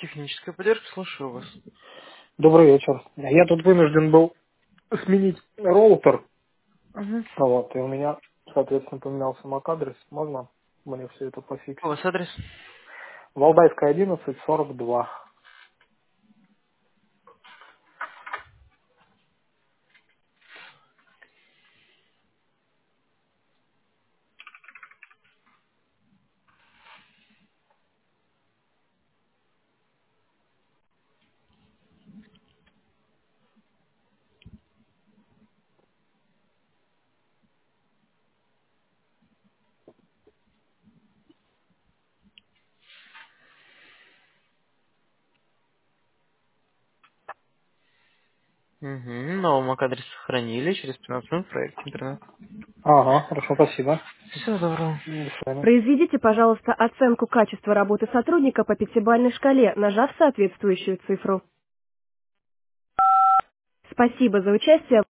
Техническая поддержка, слушаю вас. Добрый вечер. Я тут вынужден был сменить роутер, Угу. вот, и у меня, соответственно, поменялся MAC-адрес. Можно мне все это У пофиксить? вас адрес? Валдайская, 11, 42. Угу. Новый MAC-адрес сохранили через 15 минут в проекте интернет. Ага, хорошо, спасибо. Всего доброго. До свидания. Произведите, пожалуйста, оценку качества работы сотрудника по пятибалльной шкале, нажав соответствующую цифру. Спасибо за участие.